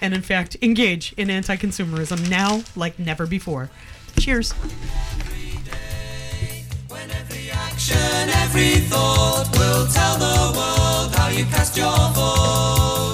and, in fact, engage in anti-consumerism now like never before. Cheers. Every day, when every action, every thought will tell the world how you cast your vote.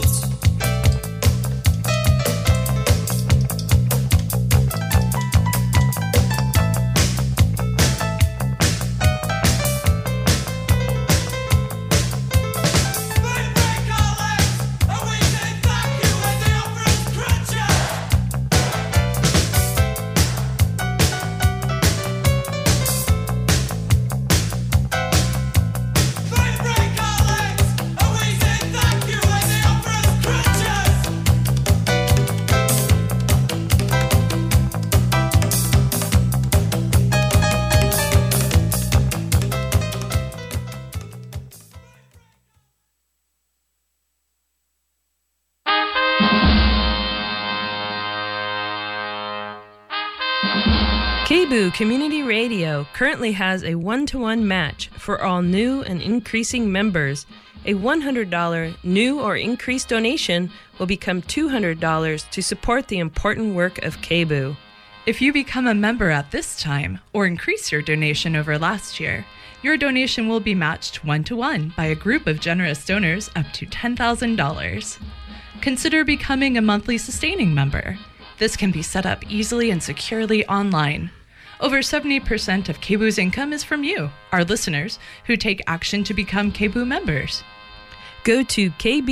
KBOO Community Radio currently has a 1-to-1 match for all new and increasing members. A $100 new or increased donation will become $200 to support the important work of KBOO. If you become a member at this time or increase your donation over last year, your donation will be matched 1-to-1 by a group of generous donors up to $10,000. Consider becoming a monthly sustaining member. This can be set up easily and securely online. Over 70% of KBOO's income is from you, our listeners, who take action to become KBOO members. Go to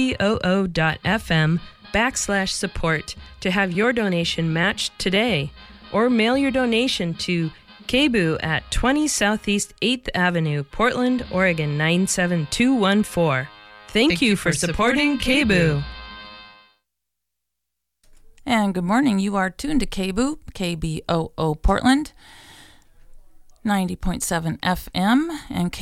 kboo.fm/support to have your donation matched today, or mail your donation to KBOO at 20 Southeast 8th Avenue, Portland, Oregon 97214. Thank you for supporting KBOO. And good morning. You are tuned to KBOO, KBOO Portland, 90.7 FM and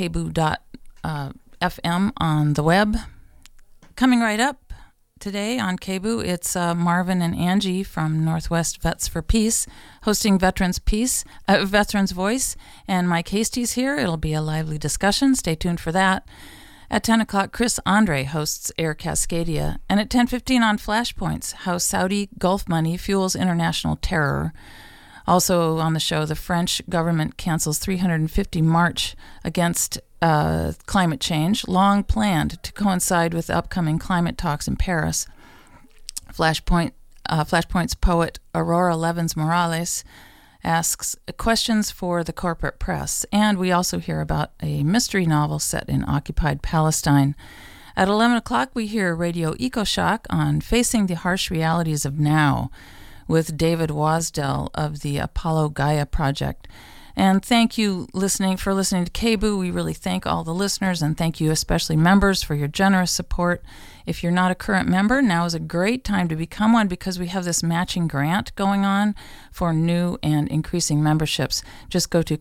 KBOO.FM on the web. Coming right up today on KBOO, it's Marvin and Angie from Northwest Vets for Peace hosting Veterans Voice, and Mike Hasty's here. It'll be a lively discussion. Stay tuned for that. At 10 o'clock, Chris Andre hosts Air Cascadia. And at 10:15 on Flashpoints, how Saudi Gulf money fuels international terror. Also on the show, the French government cancels 350 march against climate change, long planned to coincide with the upcoming climate talks in Paris. Flashpoint's poet Aurora Levins Morales asks questions for the corporate press, and we also hear about a mystery novel set in occupied Palestine. At 11 o'clock, we hear Radio EcoShock on Facing the Harsh Realities of Now with David Wasdell of the Apollo Gaia Project. And thank you for listening to KBOO. We really thank all the listeners, and thank you especially members for your generous support. If you're not a current member, now is a great time to become one because we have this matching grant going on for new and increasing memberships. Just go to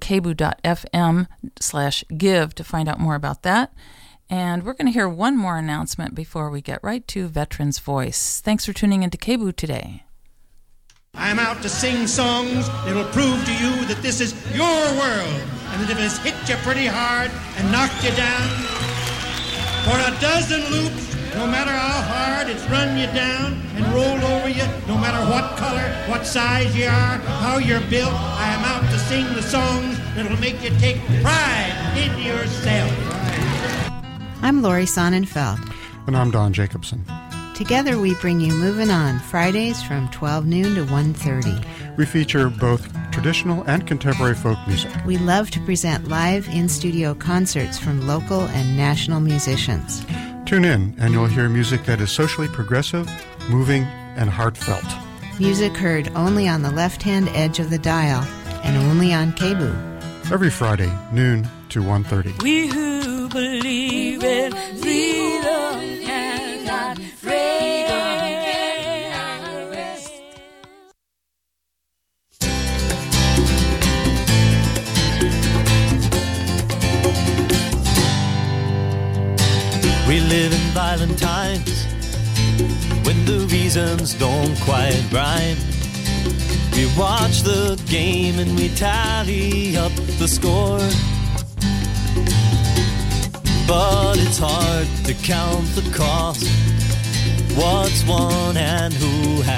kboo.fm/give to find out more about that. And we're going to hear one more announcement before we get right to Veterans Voice. Thanks for tuning into KBOO today. I'm out to sing songs that'll prove to you that this is your world, and that if it's hit you pretty hard and knocked you down, for a dozen loops, no matter how hard it's run you down and rolled over you, no matter what color, what size you are, how you're built, I am out to sing the songs that'll make you take pride in yourself. I'm Lori Sonnenfeld. And I'm Don Jacobson. Together we bring you Moving On, Fridays from 12 noon to 1:30. We feature both traditional and contemporary folk music. We love to present live in-studio concerts from local and national musicians. Tune in and you'll hear music that is socially progressive, moving, and heartfelt. Music heard only on the left-hand edge of the dial and only on KBOO. Every Friday, noon to 1:30. We who believe in freedom cannot rest. We live in violent times when the reasons don't quite rhyme. We watch the game and we tally up the score, but it's hard to count the cost. What's won and who has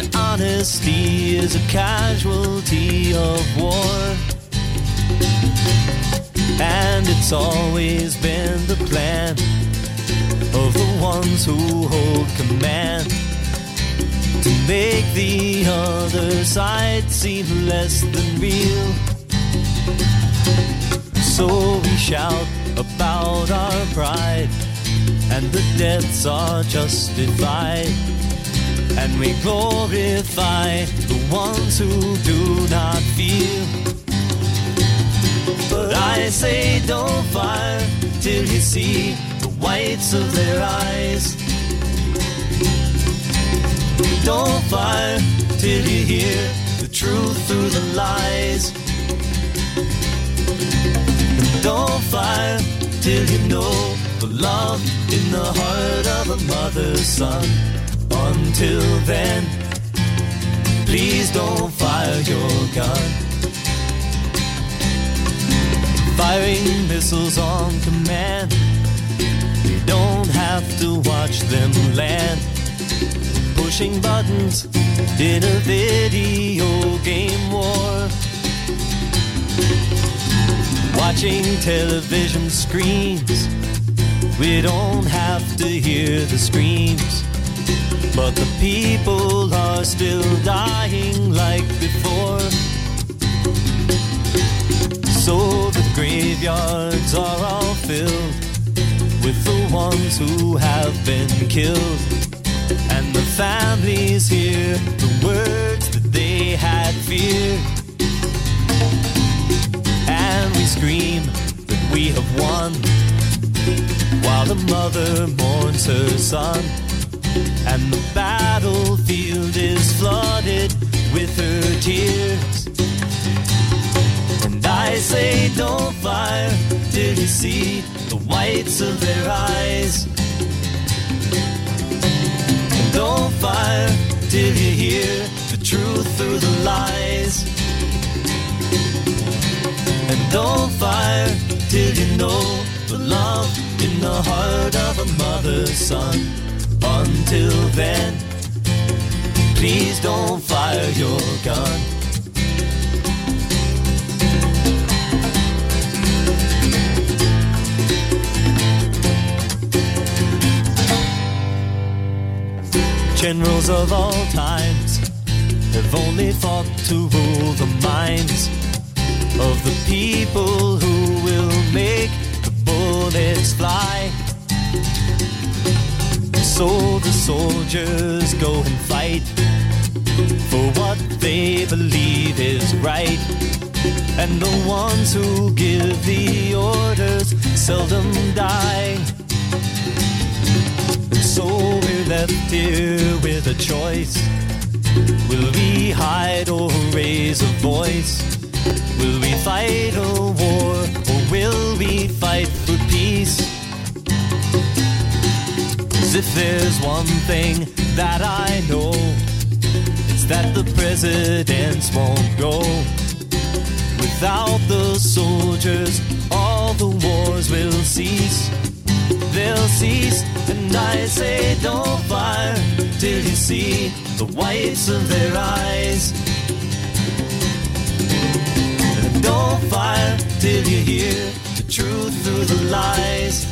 and honesty is a casualty of war. And it's always been the plan of the ones who hold command to make the other side seem less than real. So we shout about our pride, and the deaths are justified, and we glorify the ones who do not feel. But I say don't fire till you see the whites of their eyes. Don't fire till you hear the truth through the lies. And don't fire till you know the love in the heart of a mother's son. Until then, please don't fire your gun. Firing missiles on command, you don't have to watch them land. Pushing buttons in a video game war. Watching television screens, we don't have to hear the screams, but the people are still dying like before. So the graveyards are all filled with the ones who have been killed, and the families hear the words that they had feared. And we scream that we have won, while the mother mourns her son, and the battlefield is flooded with her tears. And I say don't fire till you see the whites of their eyes. And don't fire till you hear the truth through the lies. And don't fire till you know the love in the heart of a mother's son. Until then, please don't fire your gun. Generals of all times have only fought to rule the minds of the people who will make the bullets fly. So the soldiers go and fight for what they believe is right, and the ones who give the orders seldom die. And so we're left here with a choice. Will we hide or raise a voice? Will we fight a war, or will we fight for peace? 'Cause if there's one thing that I know, it's that the presidents won't go. Without the soldiers, all the wars will cease. They'll cease, and I say don't fire till you see the whites of their eyes. And don't fire till you hear the truth through the lies.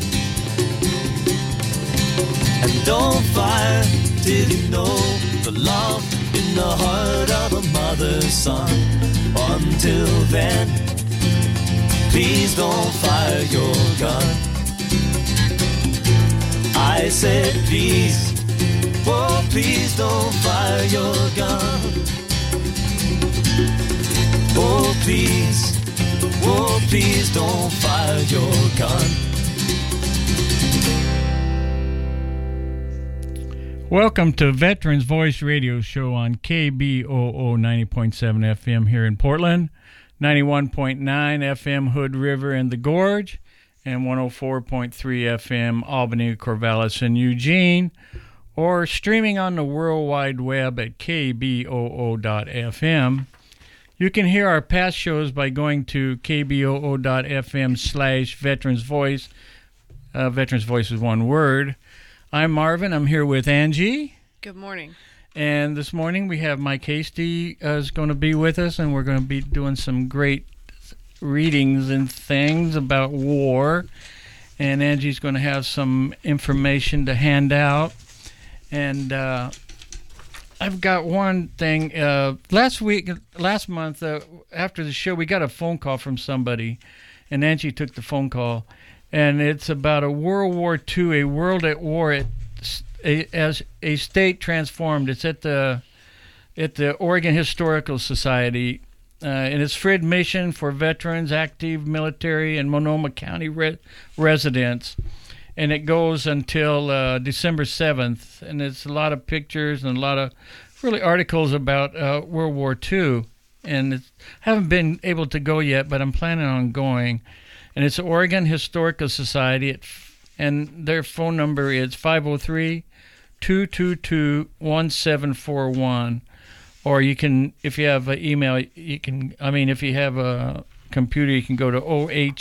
And don't fire till you know the love in the heart of a mother's son. Until then, please don't fire your gun. I said please, oh please don't fire your gun. Oh please don't fire your gun. Welcome to Veterans Voice Radio Show on KBOO 90.7 FM here in Portland, 91.9 FM Hood River and the Gorge, and 104.3 FM Albany, Corvallis, and Eugene, or streaming on the World Wide Web at kboo.fm. You can hear our past shows by going to kboo.fm/Veterans Voice. Veterans Voice is one word. I'm Marvin. I'm here with Angie. Good morning. And this morning we have Mike Hasty is going to be with us, and we're going to be doing some great readings and things about war. And Angie's going to have some information to hand out. And I've got one thing. Last month, after the show, we got a phone call from somebody, and Angie took the phone call. And it's about a World War II, a world at war, as a state transformed. It's at the Oregon Historical Society, and it's for admission for veterans, active military, and Monoma County residents. And it goes until December 7th, and it's a lot of pictures and a lot of really articles about World War II. And haven't been able to go yet, but I'm planning on going. And it's Oregon Historical Society, and their phone number is 503-222-1741. Or you can, if you have an email, if you have a computer, you can go to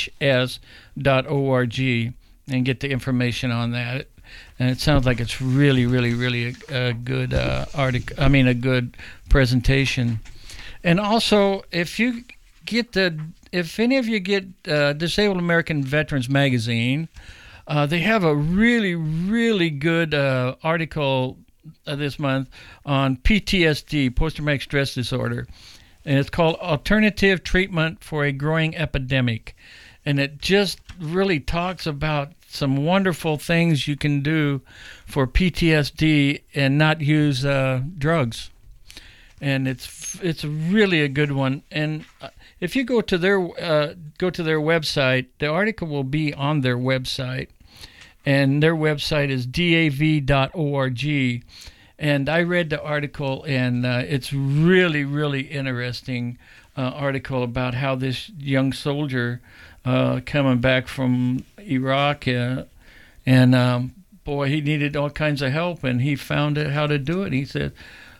ohs.org and get the information on that. And it sounds like it's really, really, really a good article. A good presentation. And also, if any of you get Disabled American Veterans Magazine, they have a really, really good article this month on PTSD, post-traumatic stress disorder. And it's called Alternative Treatment for a Growing Epidemic. And it just really talks about some wonderful things you can do for PTSD and not use drugs. And it's really a good one. And if you go to their website, the article will be on their website, and their website is dav.org. And I read the article, and it's really, really interesting article about how this young soldier coming back from Iraq, and boy, he needed all kinds of help, and he found out how to do it. He said,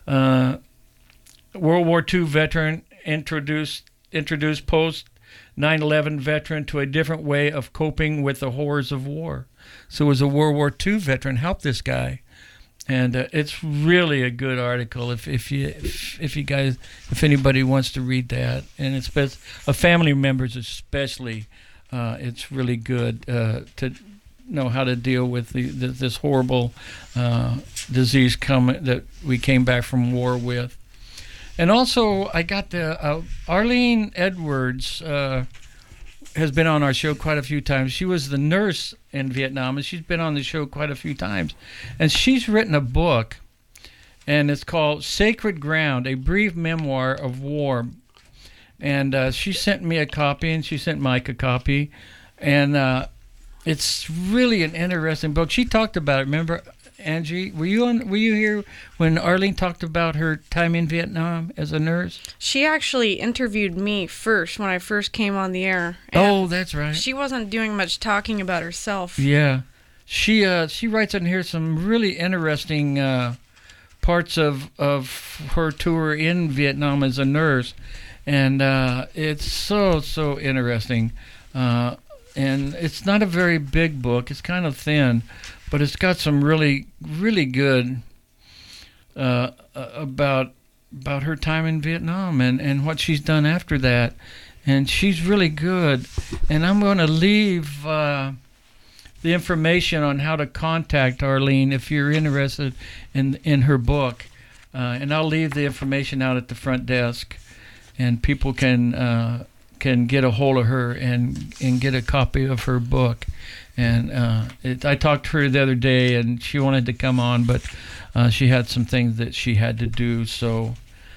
World War II veteran introduced post 9/11 veteran to a different way of coping with the horrors of war. So it was a World War II veteran helped this guy, and it's really a good article. If anybody wants to read that, and it's family members especially, it's really good to know how to deal with this horrible disease that we came back from war with. And also, I got Arlene Edwards has been on our show quite a few times. She was the nurse in Vietnam, and she's been on the show quite a few times. And she's written a book, and it's called Sacred Ground, a brief memoir of war. And she sent me a copy, and she sent Mike a copy. And it's really an interesting book. She talked about it. Remember, Angie, were you here when Arlene talked about her time in Vietnam as a nurse? She actually interviewed me first when I first came on the air. Oh, that's right. She wasn't doing much talking about herself. Yeah. She writes in here some really interesting parts of her tour in Vietnam as a nurse. And it's so interesting. And it's not a very big book. It's kind of thin. But it's got some really, really good about her time in Vietnam and what she's done after that. And she's really good. And I'm going to leave the information on how to contact Arlene if you're interested in her book. And I'll leave the information out at the front desk, and people can get a hold of her and get a copy of her book. And I talked to her the other day, and she wanted to come on, but she had some things that she had to do. So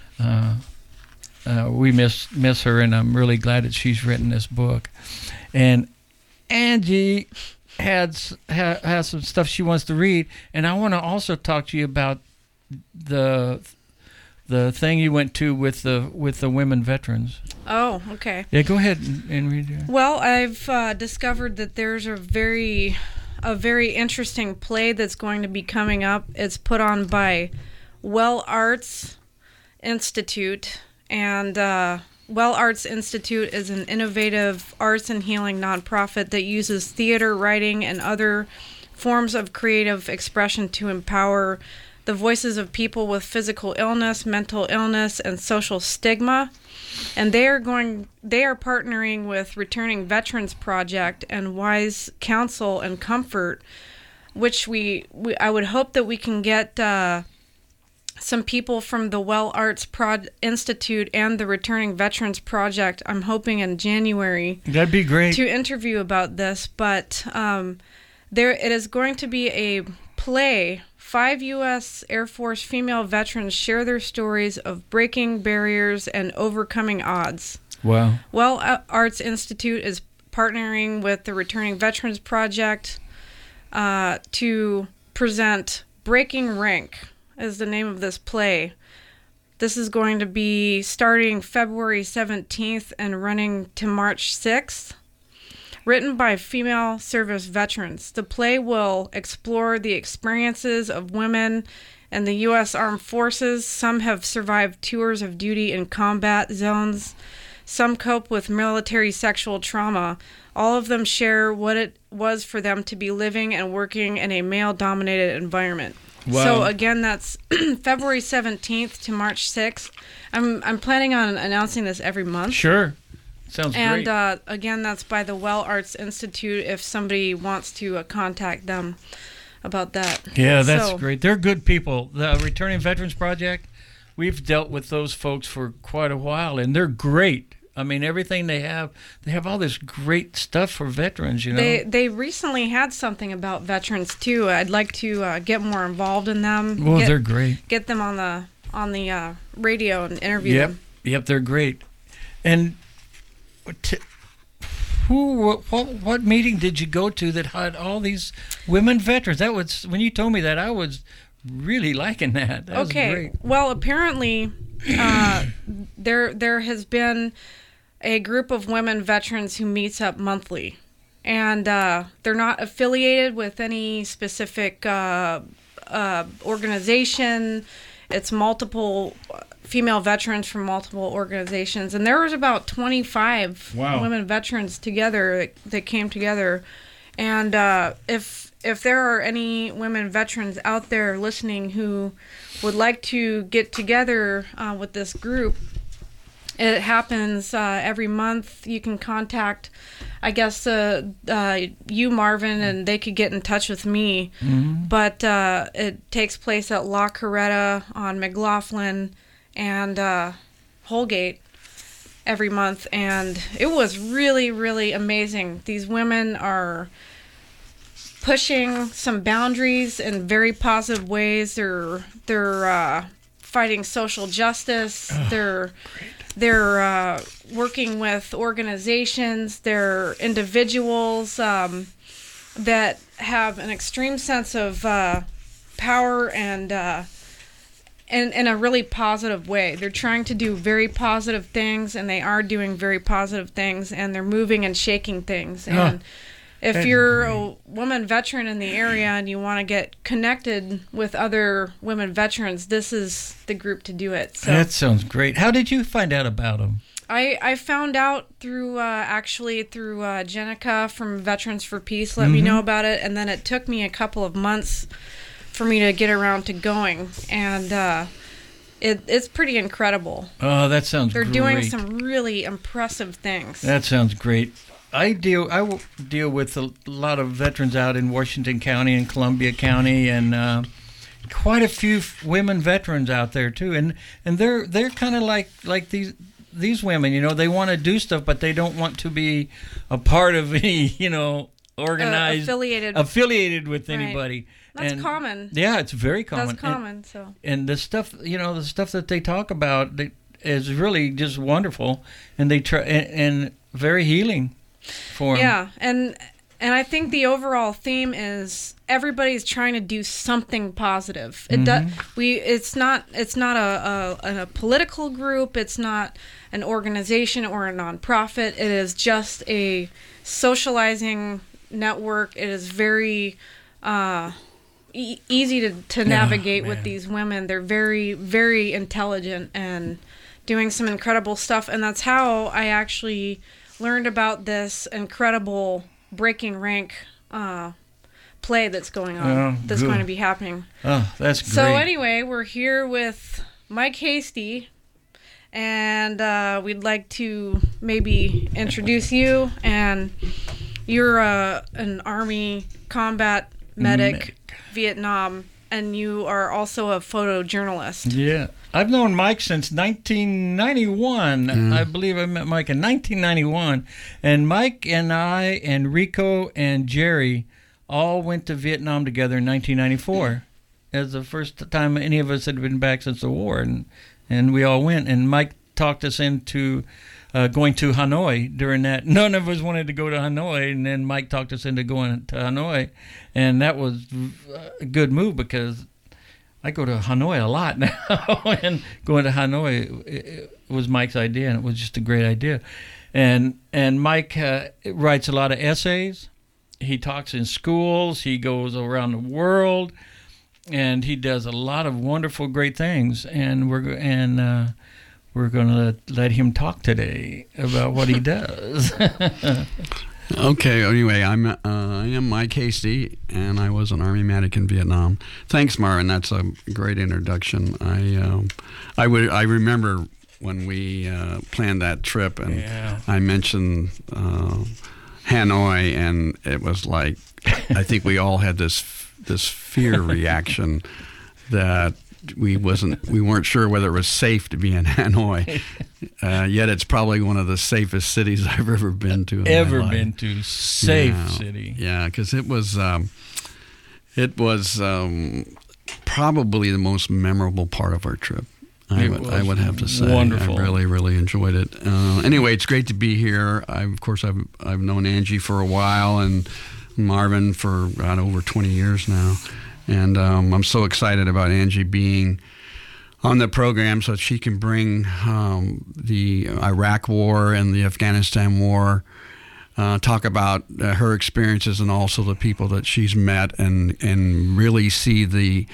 we miss her, and I'm really glad that she's written this book. And Angie has some stuff she wants to read, and I want to also talk to you about the thing you went to with the women veterans. Oh, okay. Yeah, go ahead and read it. Well, I've discovered that there's a very interesting play that's going to be coming up. It's put on by Well Arts Institute, and Well Arts Institute is an innovative arts and healing nonprofit that uses theater, writing, and other forms of creative expression to empower the voices of people with physical illness, mental illness, and social stigma. And they are partnering with Returning Veterans Project and Wise Counsel and Comfort, which I would hope that we can get some people from the Well Arts Institute and the Returning Veterans Project. I'm hoping in January. That'd be great. To interview about this, but it is going to be a play. 5 U.S. Air Force female veterans share their stories of breaking barriers and overcoming odds. Wow. Well Arts Institute is partnering with the Returning Veterans Project to present Breaking Rank, is the name of this play. This is going to be starting February 17th and running to March 6th. Written by female service veterans, the play will explore the experiences of women in the U.S. Armed Forces. Some have survived tours of duty in combat zones. Some cope with military sexual trauma. All of them share what it was for them to be living and working in a male-dominated environment. Wow. So again, that's February 17th to March 6th. I'm planning on announcing this every month. Sure. Sounds great. And again, that's by the Well Arts Institute if somebody wants to contact them about that. Yeah, that's great. They're good people. The Returning Veterans Project, we've dealt with those folks for quite a while, and they're great. I mean, everything they have all this great stuff for veterans, you know. They recently had something about veterans, too. I'd like to get more involved in them. Well, they're great. Get them on the radio and interview them. Yep, they're great. And what meeting did you go to that had all these women veterans? That was, when you told me that, I was really liking that. That was great. Well, apparently there has been a group of women veterans who meets up monthly, and they're not affiliated with any specific organization. It's multiple female veterans from multiple organizations, and there was about 25 women veterans together that came together. And if there are any women veterans out there listening who would like to get together with this group, it happens every month. You can contact, I guess, you, Marvin, and they could get in touch with me. Mm-hmm. But it takes place at La Coretta on McLaughlin and Holgate every month, and it was really, really amazing. These women are pushing some boundaries in very positive ways. They're fighting social justice. They're working with organizations. They're individuals that have an extreme sense of power and in a really positive way. They're trying to do very positive things, and they are doing very positive things, and they're moving and shaking things. And if you're a woman veteran in the area and you want to get connected with other women veterans, this is the group to do it. So that sounds great. How did you find out about them? I found out through Jenica from Veterans for Peace let me know about it, and then it took me a couple of months for me to get around to going, and it's pretty incredible. Oh, that sounds They're great. doing some really impressive things. That sounds great. I deal with a lot of veterans out in Washington County and Columbia County, and quite a few women veterans out there too. And they're kind of like these women. You know, they want to do stuff, but they don't want to be a part of any organized affiliated with anybody. Right. That's common. Yeah, it's very common. That's common. And the stuff that they talk about is really just wonderful, and they try and very healing for them. Yeah, and I think the overall theme is everybody's trying to do something positive. It's not a political group. It's not an organization or a nonprofit. It is just a socializing network. It is very easy to navigate with these women. They're very, very intelligent and doing some incredible stuff. And that's how I actually learned about this incredible Breaking Rank play that's going on, that's good. going to be happening. Oh, that's great. So anyway, we're here with Mike Hasty, and we'd like to maybe introduce you. And you're an Army combat medic, Vietnam, and you are also a photojournalist. Yeah. I've known Mike since 1991. I believe I met Mike in 1991. And Mike and I and Rico and Jerry all went to Vietnam together in 1994. As the first time any of us had been back since the war. And we all went. And Mike talked us into going to Hanoi during that. None of us wanted to go to Hanoi. And then Mike talked us into going to Hanoi. And that was a good move because I go to Hanoi a lot now, and going to Hanoi it was Mike's idea, and it was just a great idea. And Mike writes a lot of essays. He talks in schools. He goes around the world, and he does a lot of wonderful, great things. And we're going to let him talk today about what he does. Okay, anyway, I am Mike Hasty, and I was an Army medic in Vietnam. Thanks, Marvin. That's a great introduction. I remember when we planned that trip, and I mentioned Hanoi, and it was like I think we all had this fear reaction that we weren't sure whether it was safe to be in Hanoi. Yet it's probably one of the safest cities I've ever been to. Safe city. Yeah, because it was probably the most memorable part of our trip. I would have to say. Wonderful. I really, really enjoyed it. Anyway, it's great to be here. I've known Angie for a while and Marvin for over 20 years now. And I'm so excited about Angie being on the program so that she can bring the Iraq War and the Afghanistan War, talk about her experiences and also the people that she's met, and really see the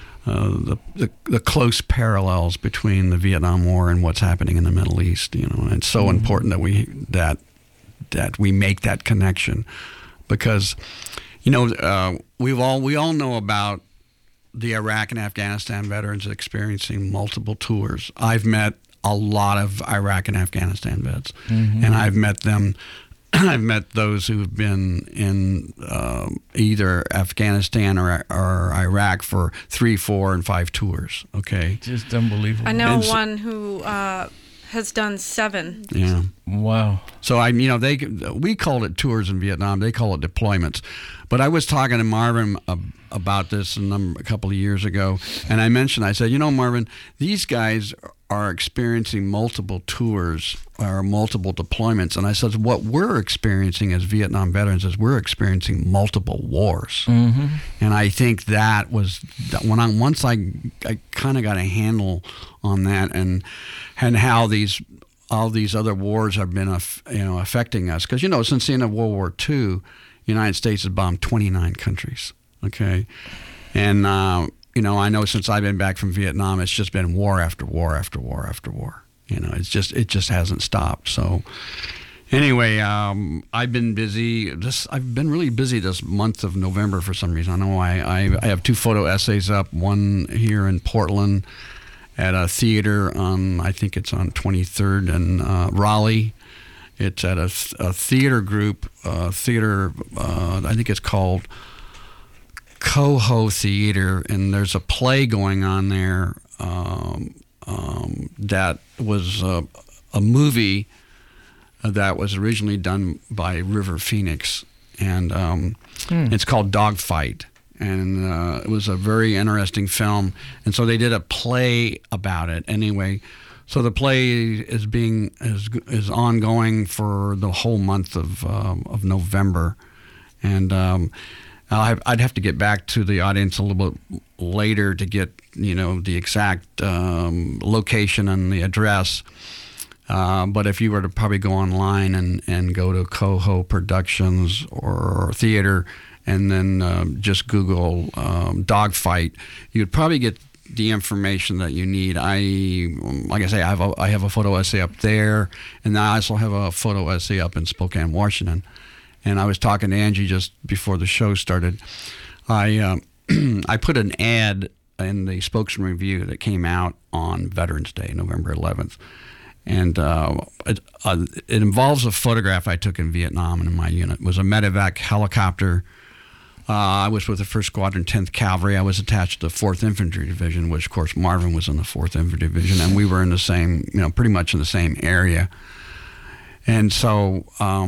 close parallels between the Vietnam War and what's happening in the Middle East. And it's so important that we make that connection, because we all know about the Iraq and Afghanistan veterans experiencing multiple tours. I've met a lot of Iraq and Afghanistan vets, and I've met them. I've met those who've been in either Afghanistan or Iraq for 3, 4, and 5 tours. Okay, just unbelievable. I know one who has done 7. Yeah. Wow. So we called it tours in Vietnam. They call it deployments. But I was talking to Marvin about this a couple of years ago, and I said, Marvin, these guys are experiencing multiple tours or multiple deployments. And I said, what we're experiencing as Vietnam veterans is we're experiencing multiple wars. And I think that was once I kind of got a handle on that and how all these other wars have been affecting us. Because, since the end of World War II, the United States has bombed 29 countries. Okay. And, I know since I've been back from Vietnam, it's just been war after war after war after war. It just hasn't stopped. So anyway, I've been busy. I've been really busy this month of November for some reason. I know I have 2 photo essays up, one here in Portland at a theater I think it's on 23rd and Raleigh. It's at a theater group, I think it's called Coho Theater, and there's a play going on there that was a movie that was originally done by River Phoenix, and it's called Dogfight. And it was a very interesting film, and so they did a play about it. Anyway, so the play is ongoing for the whole month of November, and I'd have to get back to the audience a little bit later to get the exact location and the address. But if you were to probably go online and go to Coho Productions or theater, and then just Google Dogfight, you'd probably get the information that you need. Like I say, I have a photo essay up there, and I also have a photo essay up in Spokane, Washington. And I was talking to Angie just before the show started. I put an ad in the Spokesman Review that came out on Veterans Day, November 11th. And it involves a photograph I took in Vietnam in my unit. It was a medevac helicopter. I was with the 1st Squadron, 10th Cavalry. I was attached to the 4th Infantry Division, which, of course, Marvin was in the 4th Infantry Division, and we were in the same, pretty much in the same area. And so,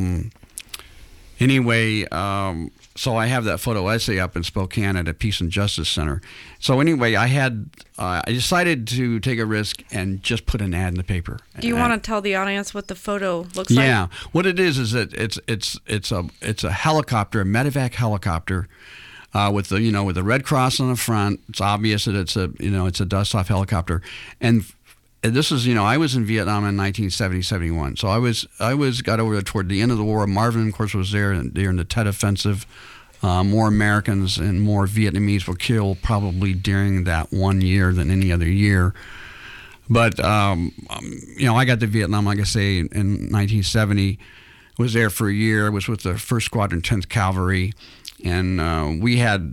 anyway, so I have that photo essay up in Spokane at a Peace and Justice Center. So anyway, I decided to take a risk and just put an ad in the paper. Do you want to tell the audience what the photo looks like? Yeah, what it is that it's a helicopter, a medevac helicopter, with the Red Cross on the front. It's obvious that it's a dust-off helicopter, and this is, I was in Vietnam in 1970-71. So I got over there toward the end of the war. Marvin, of course, was there during the Tet Offensive. More Americans and more Vietnamese were killed probably during that 1 year than any other year. But, I got to Vietnam, like I say, in 1970. Was there for a year. I was with the 1st Squadron, 10th Cavalry. And we had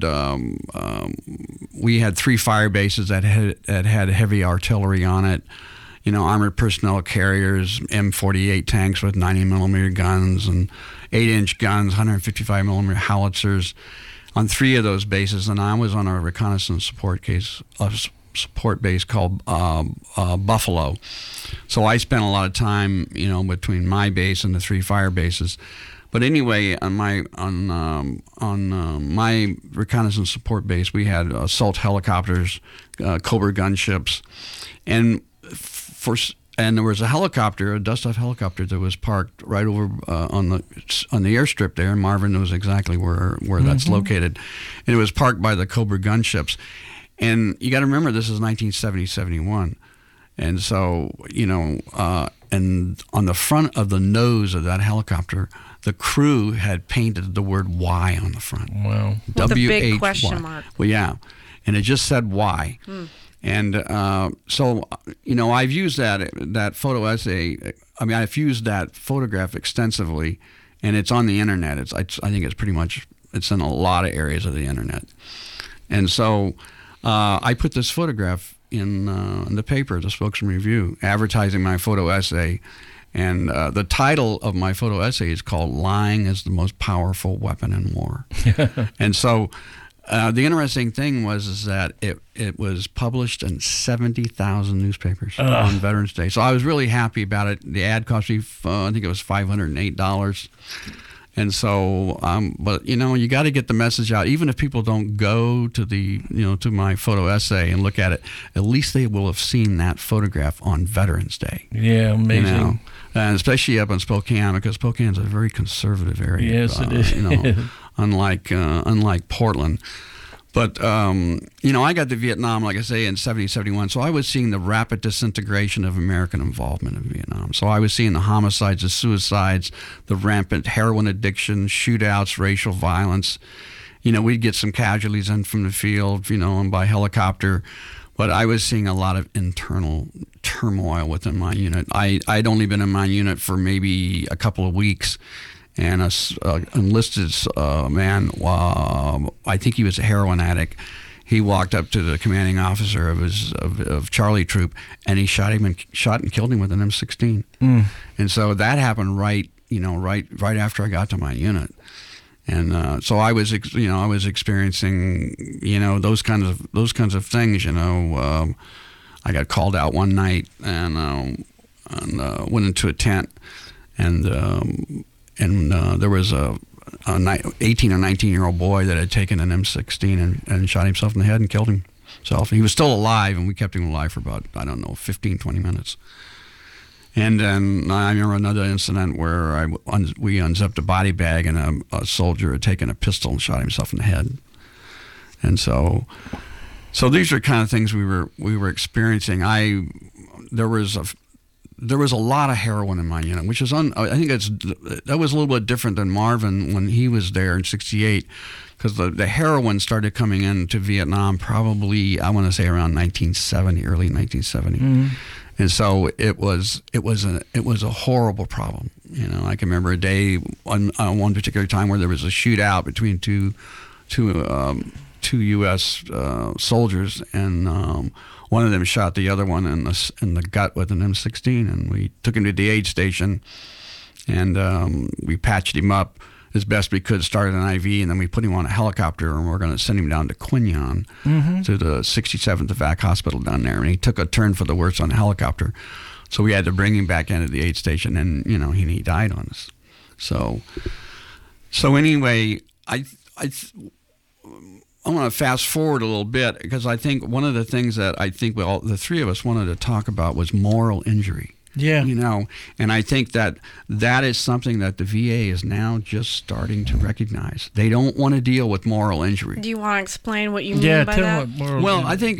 3 fire bases that had heavy artillery on it, armored personnel carriers, M48 tanks with 90mm guns and 8-inch guns, 155mm howitzers on 3 of those bases. And I was on a reconnaissance support base called Buffalo. So I spent a lot of time, between my base and the 3 fire bases. But anyway, on my reconnaissance support base, we had assault helicopters, Cobra gunships, and there was a helicopter, a dust-off helicopter, that was parked right over on the airstrip there. And Marvin knows exactly where that's located, and it was parked by the Cobra gunships. And you got to remember, this is 1970-71, and so and on the front of the nose of that helicopter, the crew had painted the word Y on the front. Wow. With a big question mark. Well, yeah. And it just said Y. And so, I've used that photo essay. I've used that photograph extensively, and it's on the internet. I think it's in a lot of areas of the internet. And so I put this photograph in the paper, the Spokesman Review, advertising my photo essay. And the title of my photo essay is called "Lying is the Most Powerful Weapon in War." And so the interesting thing was that it was published in 70,000 newspapers on Veterans Day. So I was really happy about it. The ad cost me, I think it was $508. And so, but you got to get the message out. Even if people don't go to to my photo essay and look at it, at least they will have seen that photograph on Veterans Day. Yeah, amazing. And especially up in Spokane, because Spokane's a very conservative area. Yes, it is. Unlike Portland. But, I got to Vietnam, like I say, in 70-71. So I was seeing the rapid disintegration of American involvement in Vietnam. So I was seeing the homicides, the suicides, the rampant heroin addiction, shootouts, racial violence. We'd get some casualties in from the field, and by helicopter. But I was seeing a lot of internal turmoil within my unit. I'd only been in my unit for maybe a couple of weeks. And a enlisted man, I think he was a heroin addict. He walked up to the commanding officer of Charlie Troop, and he shot and killed him with an M16. And so that happened right after I got to my unit. And so I was experiencing those kinds of things. I got called out one night and went into a tent, and there was a 18 or 19-year-old boy that had taken an M16 and shot himself in the head and killed himself. He was still alive, and we kept him alive for about, 15, 20 minutes. And then I remember another incident where we unzipped a body bag, and a soldier had taken a pistol and shot himself in the head. And so these are kind of things we were experiencing. There was a lot of heroin in my unit, which is I think that was a little bit different than Marvin when he was there in '68, because the heroin started coming into Vietnam probably, I want to say, around 1970, early 1970, and so it was a horrible problem, You know, I can remember a day on one particular time where there was a shootout between two U.S. Soldiers, and one of them shot the other one in the gut with an M16, and we took him to the aid station, and we patched him up as best we could, started an IV, and then we put him on a helicopter, and we're going to send him down to Quinyon, to the 67th VAC hospital down there, and he took a turn for the worse on the helicopter. So we had to bring him back into the aid station, and he died on us. So anyway, I want to fast forward a little bit, because I think one of the things that I think the three of us wanted to talk about was moral injury. Yeah. And I think that is something that the VA is now just starting to recognize. They don't want to deal with moral injury. Do you want to explain what you mean by that? Well, I think,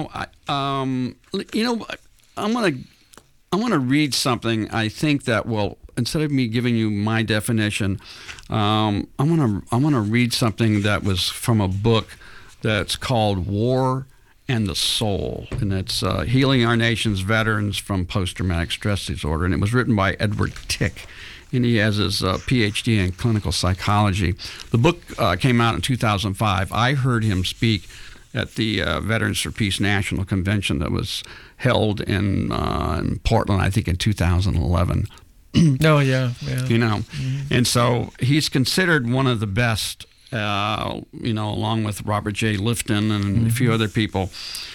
I want to read something. I think that instead of me giving you my definition, I want to read something that was from a book that's called War and the Soul, and it's Healing Our Nation's Veterans from Post-Traumatic Stress Disorder, and it was written by Edward Tick, and he has his PhD in clinical psychology. The book came out in 2005. I heard him speak at the Veterans for Peace National Convention that was held in Portland, I think in 2011. Oh, yeah. And so he's considered one of the best, along with Robert J. Lifton and a few other people.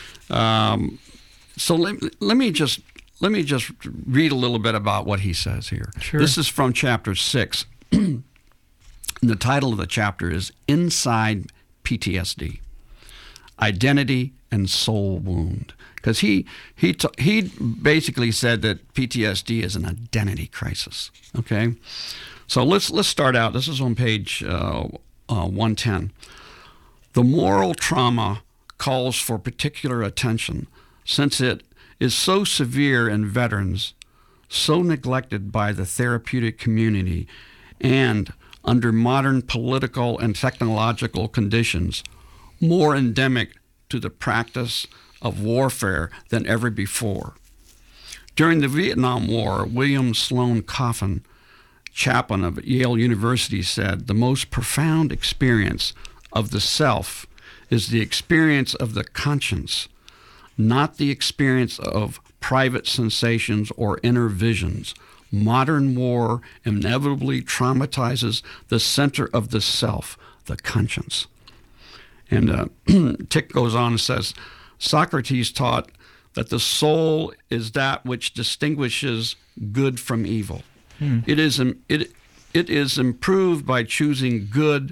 So let me just read a little bit about what he says here. Sure. This is from chapter 6. And the title of the chapter is Inside PTSD, Identity and Soul Wound. Because he basically said that PTSD is an identity crisis. Okay, so let's start out. This is on page 110. The moral trauma calls for particular attention, since it is so severe in veterans, so neglected by the therapeutic community, and under modern political and technological conditions, more endemic to the practice of warfare than ever before. During the Vietnam War, William Sloane Coffin, chaplain of Yale University, said, "The most profound experience of the self is the experience of the conscience, not the experience of private sensations or inner visions. Modern war inevitably traumatizes the center of the self, the conscience." And Tick goes on and says, Socrates taught that the soul is that which distinguishes good from evil. It is improved by choosing good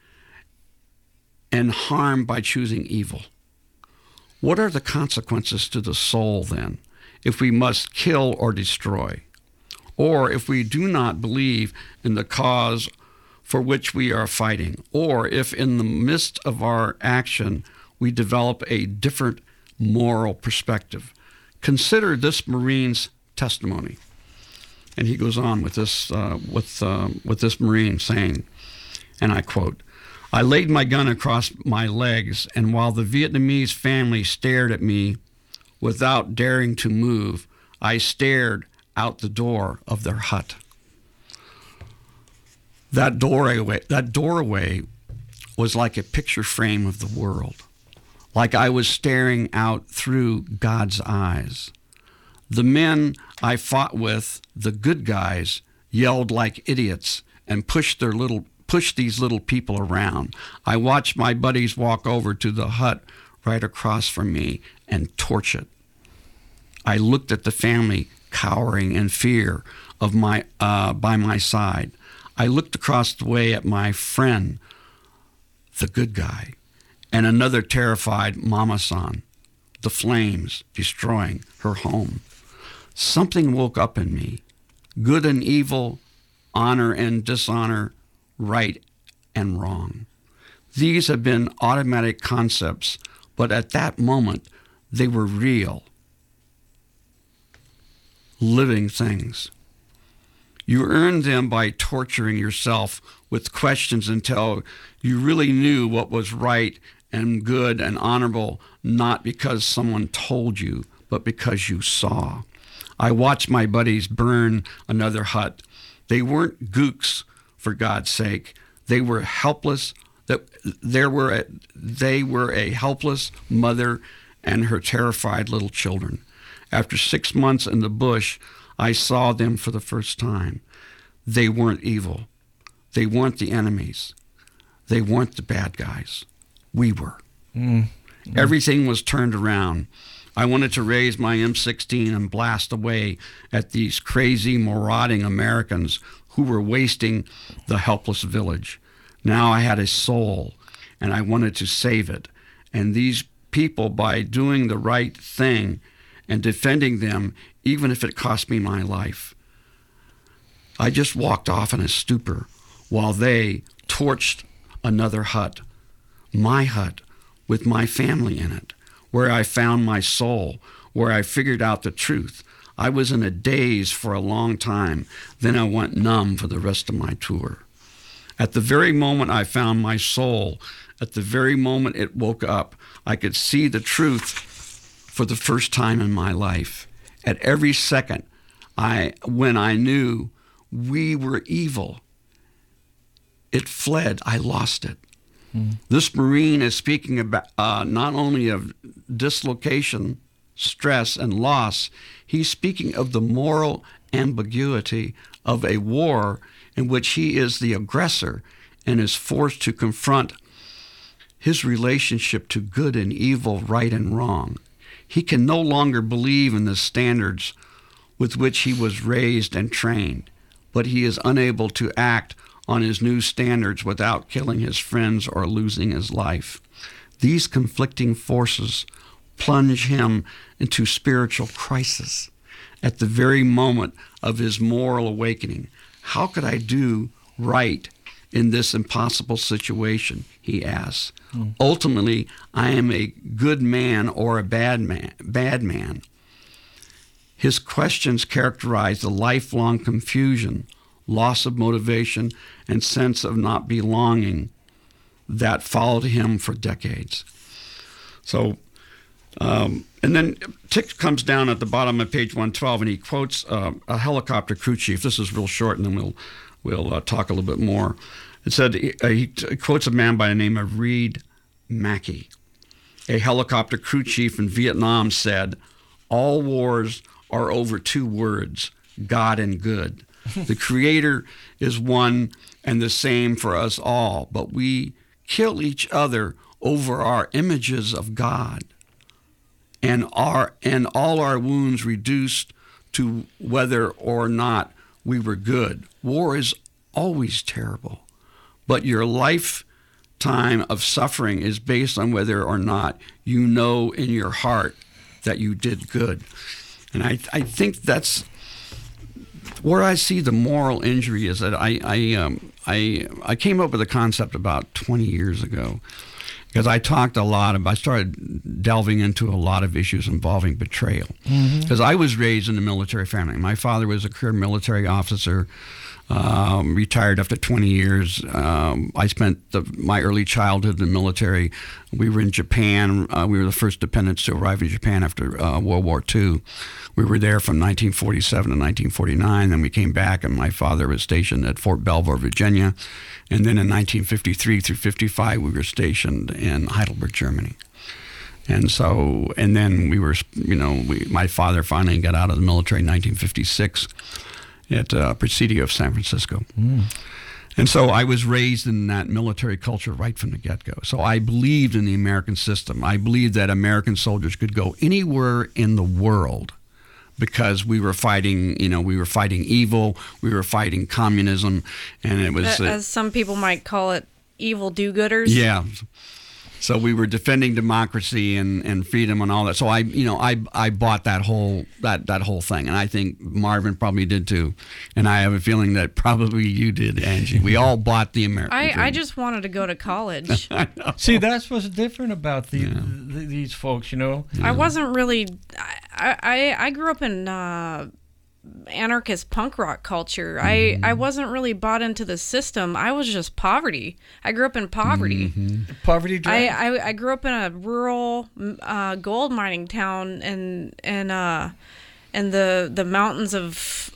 and harmed by choosing evil. What are the consequences to the soul, then, if we must kill or destroy? Or if we do not believe in the cause for which we are fighting? Or if in the midst of our action we develop a different moral perspective? Consider this Marine's testimony. And he goes on with this Marine saying, and I quote, "I laid my gun across my legs, and while the Vietnamese family stared at me without daring to move, I stared out the door of their hut." That doorway was like a picture frame of the world, like I was staring out through God's eyes. The men I fought with, the good guys, yelled like idiots and pushed these little people around. I watched my buddies walk over to the hut right across from me and torch it. I looked at the family cowering in fear of by my side. I looked across the way at my friend, the good guy, and another terrified Mama-san, the flames destroying her home. Something woke up in me. Good and evil, honor and dishonor, right and wrong. These have been automatic concepts, but at that moment, they were real, living things. You earned them by torturing yourself with questions until you really knew what was right and good and honorable, not because someone told you, but because you saw. I watched my buddies burn another hut, They weren't gooks, for God's sake. They were helpless. They were a helpless mother and her terrified little children. After 6 months in the bush, I saw them for the first time. They weren't evil. They weren't the enemies. They weren't the bad guys. We were. Everything was turned around. I wanted to raise my M16 and blast away at these crazy, marauding Americans who were wasting the helpless village. Now I had a soul, and I wanted to save it. And these people, by doing the right thing and defending them, even if it cost me my life, I just walked off in a stupor while they torched another hut, my hut, with my family in it, where I found my soul, where I figured out the truth. I was in a daze for a long time. Then I went numb for the rest of my tour. At the very moment I found my soul, at the very moment it woke up, I could see the truth for the first time in my life. At every second, when I knew we were evil, it fled. I lost it. This Marine is speaking about not only of dislocation, stress, and loss, he's speaking of the moral ambiguity of a war in which he is the aggressor and is forced to confront his relationship to good and evil, right and wrong. He can no longer believe in the standards with which he was raised and trained, but he is unable to act on his new standards without killing his friends or losing his life. These conflicting forces plunge him into spiritual crisis at the very moment of his moral awakening. How could I do right in this impossible situation, he asks. Ultimately, I am a good man or a bad man. His questions characterize the lifelong confusion, loss of motivation, and sense of not belonging that followed him for decades. So, and then Tick comes down at the bottom of page 112, and he quotes a helicopter crew chief. This is real short, and then we'll talk a little bit more. It said he quotes a man by the name of Reed Mackey. A helicopter crew chief in Vietnam said, "All wars are over two words, God and good. The Creator is one and the same for us all, but we kill each other over our images of God, and all our wounds reduced to whether or not we were good. War is always terrible, but your lifetime of suffering is based on whether or not you know in your heart that you did good." And I think that's where I see the moral injury is that I came up with a concept about 20 years ago because I started delving into a lot of issues involving betrayal. Because I was raised in a military family. My father was a career military officer, retired after 20 years. I spent my early childhood in the military. We were in Japan. We were the first dependents to arrive in Japan after World War II. We were there from 1947 to 1949. Then we came back, and my father was stationed at Fort Belvoir, Virginia. And then in 1953 through 55, we were stationed in Heidelberg, Germany. And then we were, my father finally got out of the military in 1956 at Presidio of San Francisco. And so I was raised in that military culture right from the get-go. So I believed in the American system. I believed that American soldiers could go anywhere in the world because we were fighting, evil, we were fighting communism, and it was... as some people might call it, evil do-gooders. Yeah. So we were defending democracy and freedom and all that. So I bought that whole thing, and I think Marvin probably did too. And I have a feeling that probably you did, Angie. We all bought the American dream. I just wanted to go to college. I know. See, that's what's different about these folks, I wasn't really. I grew up in anarchist punk rock culture. I wasn't really bought into the system. I was just poverty. I grew up in poverty. Poverty drive. I grew up in a rural gold mining town in the mountains of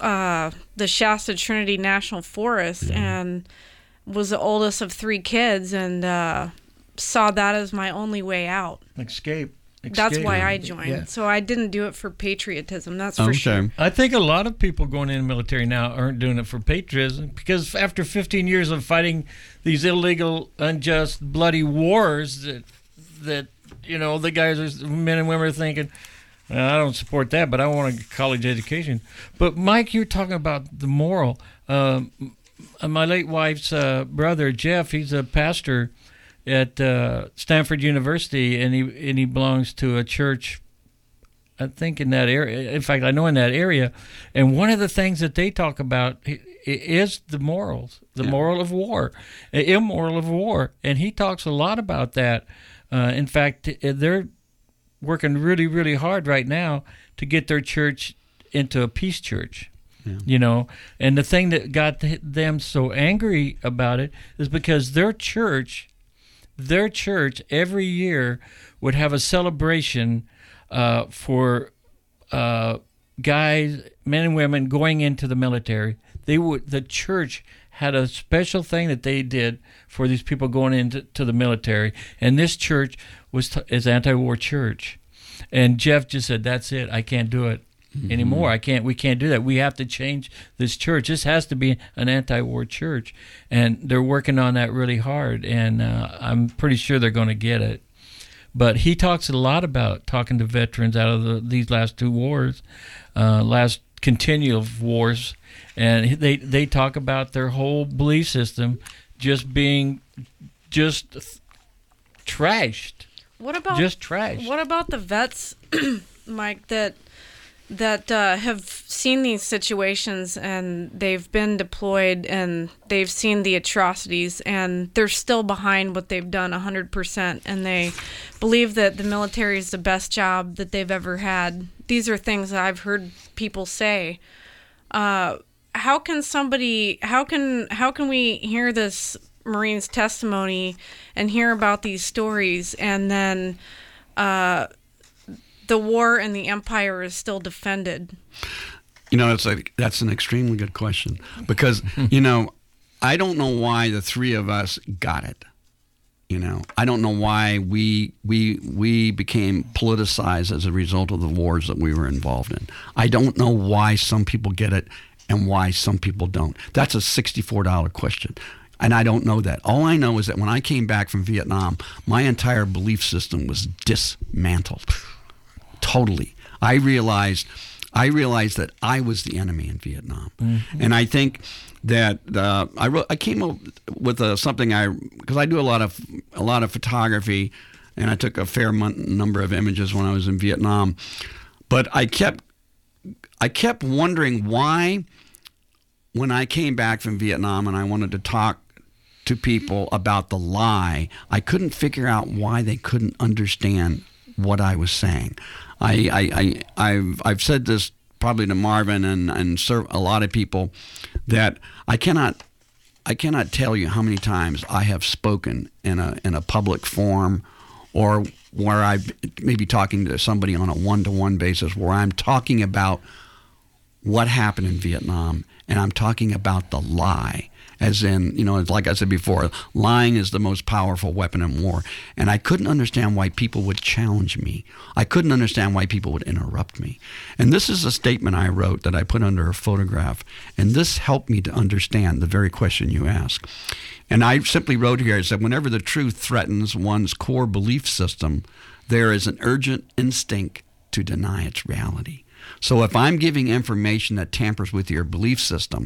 the Shasta Trinity National Forest and was the oldest of 3 kids and saw that as my only way out. Escape. That's why I joined. Yeah. So I didn't do it for patriotism, that's for sure. I think a lot of people going in the military now aren't doing it for patriotism because after 15 years of fighting these illegal, unjust, bloody wars that you know, the guys, men and women are thinking, I don't support that, but I want a college education. But Mike, you're talking about the moral. My late wife's brother, Jeff, he's a pastor at Stanford University, and he belongs to a church, I think, in that area. In fact, I know in that area. And one of the things that they talk about is the morals, the moral of war, immoral of war. And he talks a lot about that. In fact, they're working really, really hard right now to get their church into a peace church. Yeah. You know, and the thing that got them so angry about it is because their church every year would have a celebration for guys, men and women going into the military. The church had a special thing that they did for these people going into the military, and this church is anti-war church. And Jeff just said, "That's it. I can't do it anymore. We can't do that. We have to change this church. This has to be an anti-war church." And they're working on that really hard, and I'm pretty sure they're going to get it. But he talks a lot about talking to veterans out of these last 2 wars, last continual wars, and they talk about their whole belief system just being trashed. What about just trash? What about the vets, Mike, that have seen these situations and they've been deployed and they've seen the atrocities and they're still behind what they've done 100% and they believe that the military is the best job that they've ever had? These are things that I've heard people say. How can we hear this Marine's testimony and hear about these stories and then the war and the empire is still defended? You know, that's an extremely good question because, you know, I don't know why the 3 of us got it. You know, I don't know why we became politicized as a result of the wars that we were involved in. I don't know why some people get it and why some people don't. That's a $64 question. And I don't know that. All I know is that when I came back from Vietnam, my entire belief system was dismantled. Totally. I realized that I was the enemy in Vietnam. Mm-hmm. And I think that I came up with something because I do a lot of photography, and I took a fair number of images when I was in Vietnam. But I kept wondering why, when I came back from Vietnam and I wanted to talk to people about the lie, I couldn't figure out why they couldn't understand what I was saying. I've said this probably to Marvin and a lot of people that I cannot tell you how many times I have spoken in a public forum or where I may be talking to somebody on a one-to-one basis where I'm talking about what happened in Vietnam and I'm talking about the lie. As in, you know, like I said before, lying is the most powerful weapon in war. And I couldn't understand why people would challenge me. I couldn't understand why people would interrupt me. And this is a statement I wrote that I put under a photograph. And this helped me to understand the very question you ask. And I simply wrote here, I said, whenever the truth threatens one's core belief system, there is an urgent instinct to deny its reality. So if I'm giving information that tampers with your belief system,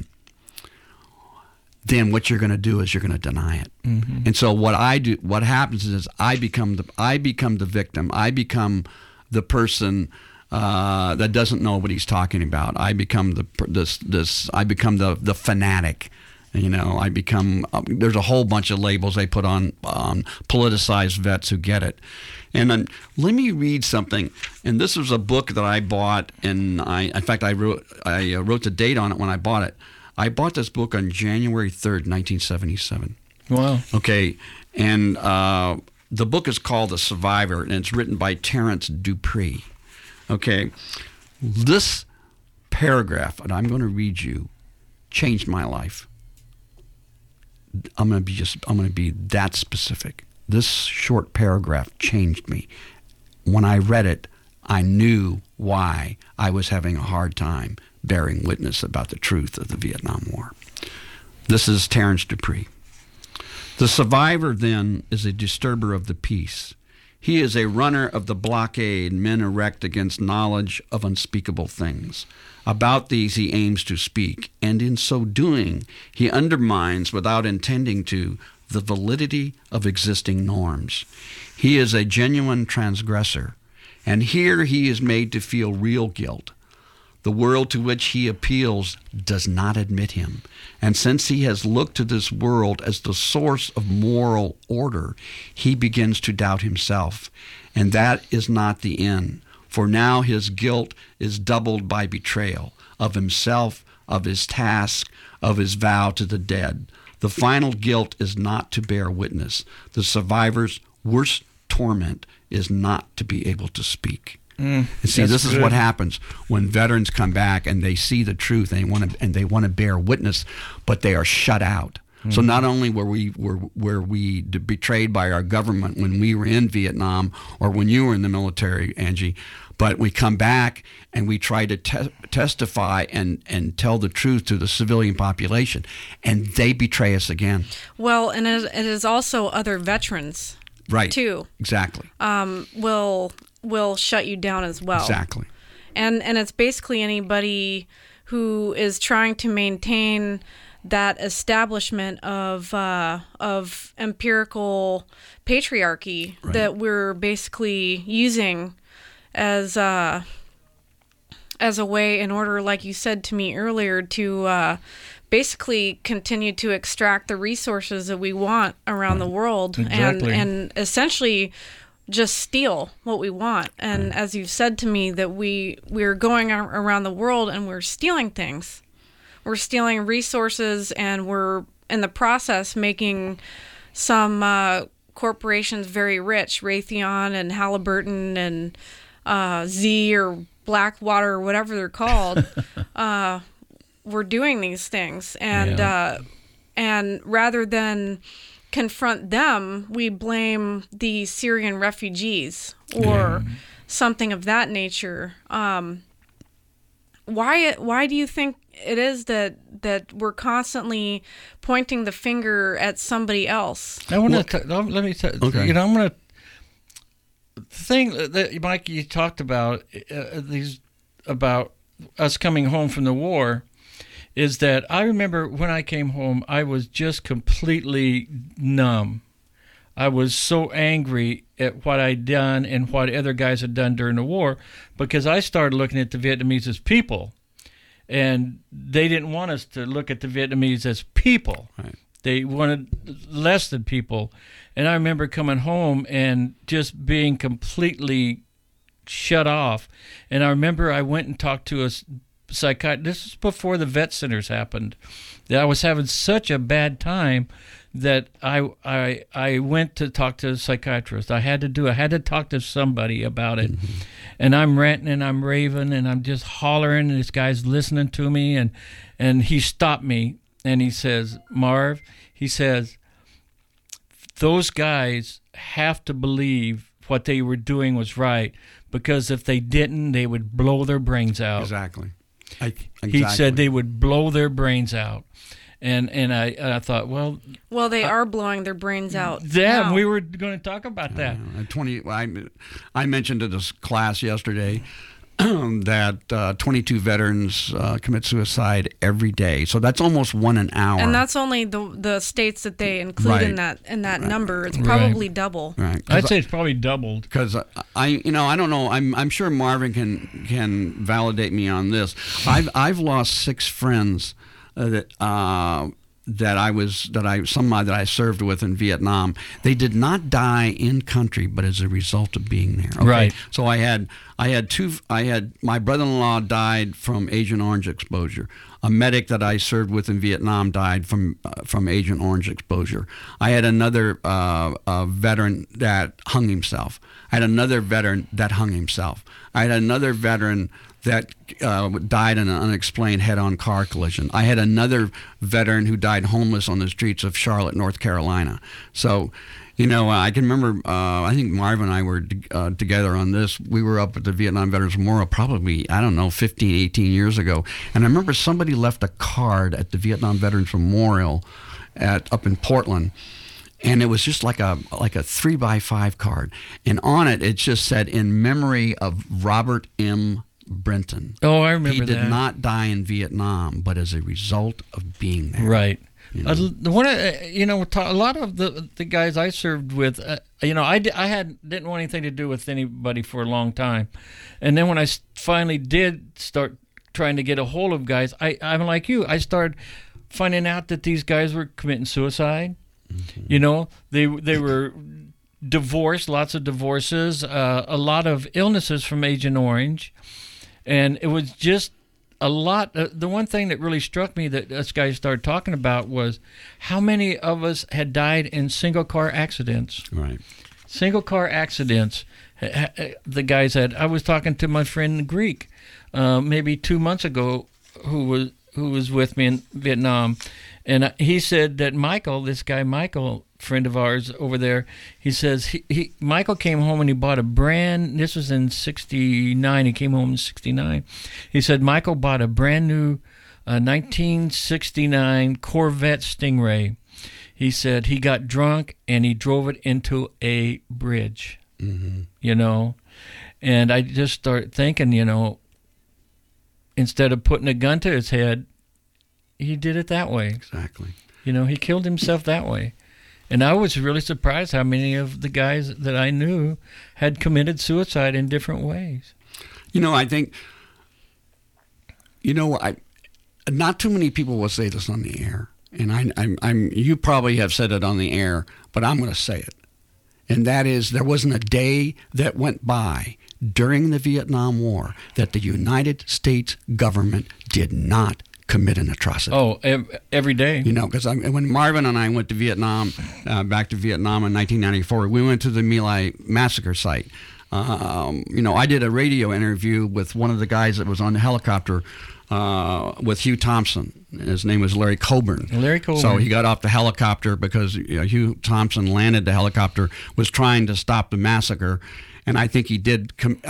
then what you're going to do is you're going to deny it. Mm-hmm. And so what happens is I become the victim. I become the person that doesn't know what he's talking about. I become the fanatic. You know, I become there's a whole bunch of labels they put on politicized vets who get it. And then let me read something. And this was a book that I bought, and I wrote the date on it when I bought it. I bought this book on January 3rd, 1977. Wow. Okay. And the book is called The Survivor, and it's written by Terrence Dupree. Okay. This paragraph, and I'm going to read you, changed my life. I'm going to be that specific. This short paragraph changed me. When I read it, I knew why I was having a hard time bearing witness about the truth of the Vietnam War. This is Terrence Dupree. The survivor, then, is a disturber of the peace. He is a runner of the blockade men erect against knowledge of unspeakable things. About these he aims to speak, and in so doing, he undermines, without intending to, the validity of existing norms. He is a genuine transgressor, and here he is made to feel real guilt. The world to which he appeals does not admit him, and since he has looked to this world as the source of moral order, he begins to doubt himself, and that is not the end, for now his guilt is doubled by betrayal of himself, of his task, of his vow to the dead. The final guilt is not to bear witness. The survivor's worst torment is not to be able to speak. And see, this is what happens when veterans come back and they see the truth and they want to bear witness, but they are shut out. So not only were we betrayed by our government when we were in Vietnam or when you were in the military, Angie, but we come back and we try to testify and tell the truth to the civilian population, and they betray us again. Well, and it is also other veterans, right? Too Exactly. Will shut you down as well. Exactly. And it's basically anybody who is trying to maintain that establishment of empirical patriarchy that we're basically using as a way in order, like you said to me earlier, to basically continue to extract the resources that we want around the world, and essentially just steal what we want. And as you've said to me, that we're going around the world and we're stealing things. We're stealing resources, and we're in the process making some corporations very rich, Raytheon and Halliburton and Z or Blackwater or whatever they're called. We're doing these things, and rather than confront them, we blame the Syrian refugees or something of that nature. Why do you think it is that we're constantly pointing the finger at somebody else? I want to let me tell you. I'm going to the thing that Mike, you talked about about us coming home from the war. Is that I remember when I came home, I was just completely numb. I was so angry at what I'd done and what other guys had done during the war, because I started looking at the Vietnamese as people, and they didn't want us to look at the Vietnamese as people. Right. They wanted less than people. And I remember coming home and just being completely shut off. And I remember I went and talked to a psychiatrist. This is before the vet centers happened. That I was having such a bad time that I went to talk to a psychiatrist. I had to talk to somebody about it. Mm-hmm. And I'm ranting and I'm raving and I'm just hollering, and this guy's listening to me, and he stopped me and he says, Marv, he says, those guys have to believe what they were doing was right, because if they didn't, they would blow their brains out. Exactly. He said they would blow their brains out. And I thought, well, they are blowing their brains out. Yeah, now. we were going to talk about that. I mentioned to this class yesterday that 22 veterans commit suicide every day. So that's almost one an hour. And that's only the states that they include in that number. It's probably double. Right. I'd say it's probably doubled. Because I don't know. I'm sure Marvin can validate me on this. I've lost 6 friends that I served with in Vietnam. They did not die in country, but as a result of being there. Okay? Right. So I had my brother-in-law died from Agent Orange exposure. a medic that I served with in Vietnam died from Agent Orange exposure. I had another veteran that hung himself. I had another veteran that hung himself. I had another veteran that died in an unexplained head-on car collision. I had another veteran who died homeless on the streets of Charlotte, North Carolina. So, I can remember, I think Marvin and I were together on this. We were up at the Vietnam Veterans Memorial probably, 15, 18 years ago. And I remember somebody left a card at the Vietnam Veterans Memorial up in Portland. And it was just like a 3x5 card. And on it, it just said, in memory of Robert M. Brenton. Oh, I remember that. He did not die in Vietnam, but as a result of being there. Right. A lot of the guys I served with, I didn't want anything to do with anybody for a long time, and then when I finally did start trying to get a hold of guys, I'm like you. I started finding out that these guys were committing suicide. Mm-hmm. They were divorced, lots of divorces, a lot of illnesses from Agent Orange, and it was just a lot. The one thing that really struck me that us guys started talking about was how many of us had died in single car accidents. Right. Single car accidents. The guys had. I was talking to my friend Greek, maybe 2 months ago, who was with me in Vietnam, and he said that Michael, friend of ours over there, he says Michael came home and he bought this was in 69, he came home in 69. He said Michael bought a brand new 1969 Corvette Stingray. He said he got drunk and he drove it into a bridge, and I just started thinking, instead of putting a gun to his head, he did it that way. Exactly. He killed himself that way. And I was really surprised how many of the guys that I knew had committed suicide in different ways. I think, not too many people will say this on the air. And you probably have said it on the air, but I'm going to say it. And that is, there wasn't a day that went by during the Vietnam War that the United States government did not commit an atrocity. Oh, every day. Because when Marvin and I went to Vietnam, back to Vietnam in 1994, we went to the My Lai massacre site. I did a radio interview with one of the guys that was on the helicopter with Hugh Thompson. His name was Larry Coburn. Larry Coburn. So he got off the helicopter because Hugh Thompson landed the helicopter, was trying to stop the massacre. And I think he did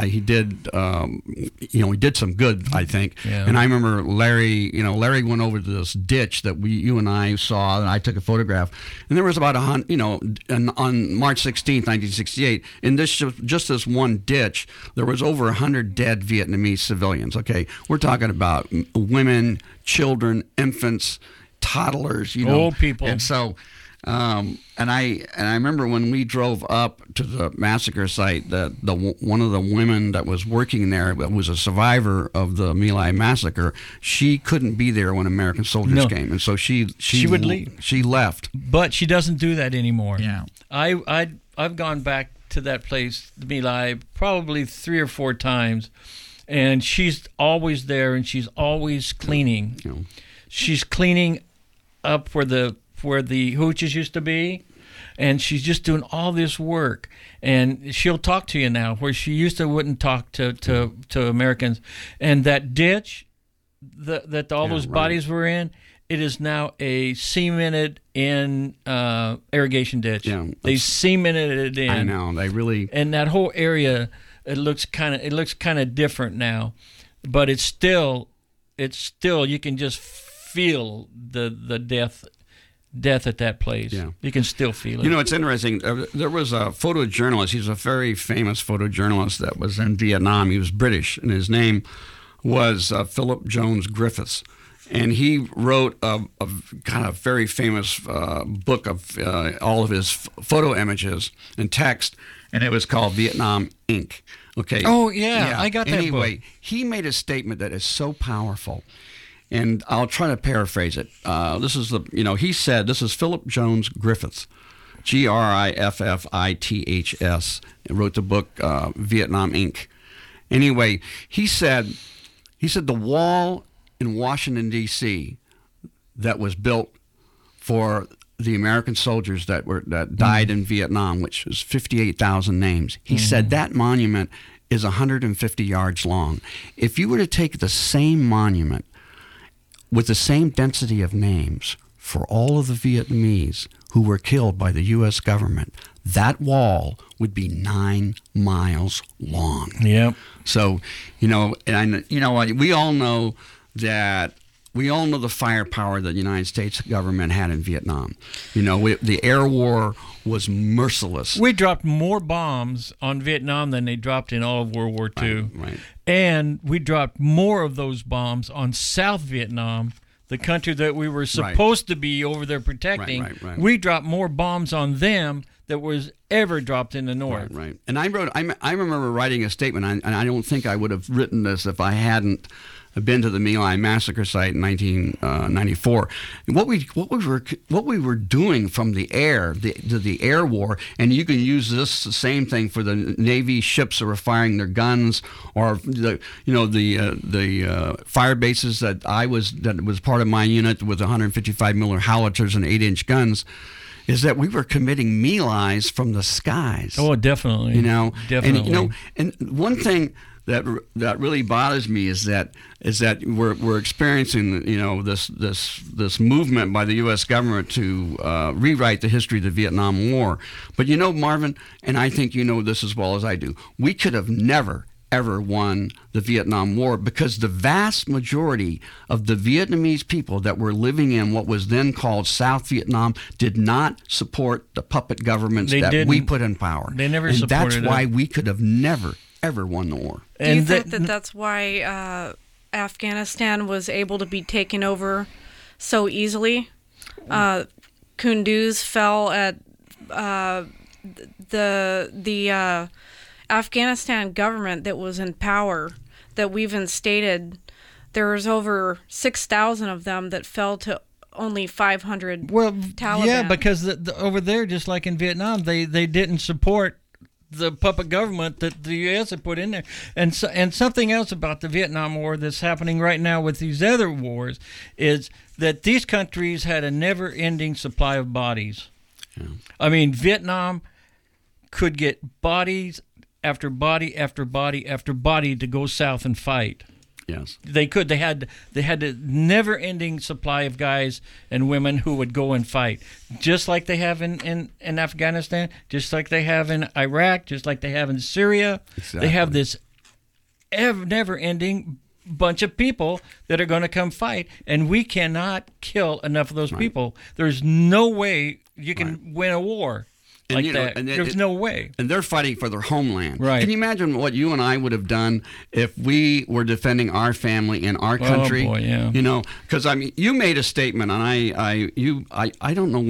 some good, I think. Yeah. And I remember Larry went over to this ditch that you and I saw, and I took a photograph. And there was about on March 16th, 1968, in just this one ditch, there was over 100 dead Vietnamese civilians. Okay, we're talking about women, children, infants, toddlers, old people. And so. And I remember when we drove up to the massacre site, that one of the women that was working there, that was a survivor of the My Lai massacre, she couldn't be there when American soldiers came, and so she would leave. She left, but she doesn't do that anymore. Yeah, I've gone back to that place, the My Lai, probably 3 or 4 times, and she's always there, and she's always cleaning. She's cleaning up where the hooches used to be, and she's just doing all this work, and she'll talk to you now where she used to wouldn't talk to Americans. And that ditch that all those bodies were in, it is now a cemented in irrigation ditch. They cemented it in. I know, they really. And that whole area, it looks kind of different now, but it's still you can just feel the death at that place. Yeah. You can still feel it. It's interesting. There was a photojournalist. He's a very famous photojournalist that was in Vietnam. He was British, and his name was Philip Jones Griffiths. And he wrote a kind of very famous book of all of his photo images and text, and it was called Vietnam Ink. Okay. Oh, yeah. I got that book. Anyway, he made a statement that is so powerful. And I'll try to paraphrase it. He said, this is Philip Jones Griffiths, Griffiths, wrote the book Vietnam Ink. Anyway, he said the wall in Washington, D.C. that was built for the American soldiers that died in Vietnam, which was 58,000 names. He said that monument is 150 yards long. If you were to take the same monument with the same density of names for all of the Vietnamese who were killed by the U.S. government, that wall would be 9 miles long. Yep. So, and we all know that. We all know the firepower that the United States government had in Vietnam. The air war was merciless. We dropped more bombs on Vietnam than they dropped in all of World War II. Right. And we dropped more of those bombs on South Vietnam, the country that we were supposed to be over there protecting. Right. We dropped more bombs on them that was ever dropped in the North. Right. And I remember writing a statement, and I don't think I would have written this if I hadn't been to the My Lai massacre site in 1994. What we were doing from the air, the air war, and you can use the same thing for the Navy ships that were firing their guns, or the fire bases that was part of my unit with 155 millimeter howitzers and 8-inch guns. Is that we were committing My Lais from the skies? Oh, definitely. Definitely. And one thing that really bothers me is that we're experiencing this movement by the U.S. government to rewrite the history of the Vietnam War. But Marvin, and I think you know this as well as I do, we could have never ever won the Vietnam War because the vast majority of the Vietnamese people that were living in what was then called South Vietnam did not support the puppet governments we put in power. They never and supported that's why we could have never ever won the war. Do you think that's why Afghanistan was able to be taken over so easily? Kunduz fell at the Afghanistan government that was in power that we've instated. There was over 6,000 of them that fell to only 500 Taliban. Yeah, because over there, just like in Vietnam, they didn't support the puppet government that the U.S. had put in there. And something else about the Vietnam War that's happening right now with these other wars is that these countries had a never-ending supply of bodies. Yeah. I mean, Vietnam could get bodies after body after body after body to go south and fight. Yes, they could. They had a never-ending supply of guys and women who would go and fight, just like they have in Afghanistan, just like they have in Iraq, just like they have in Syria. Exactly. They have this never-ending bunch of people that are going to come fight, and we cannot kill enough of those people. There's no way you can win a war. There's no way. And they're fighting for their homeland. Right. Can you imagine what you and I would have done if we were defending our family in our country? Oh boy, yeah. Because you made a statement, and I don't know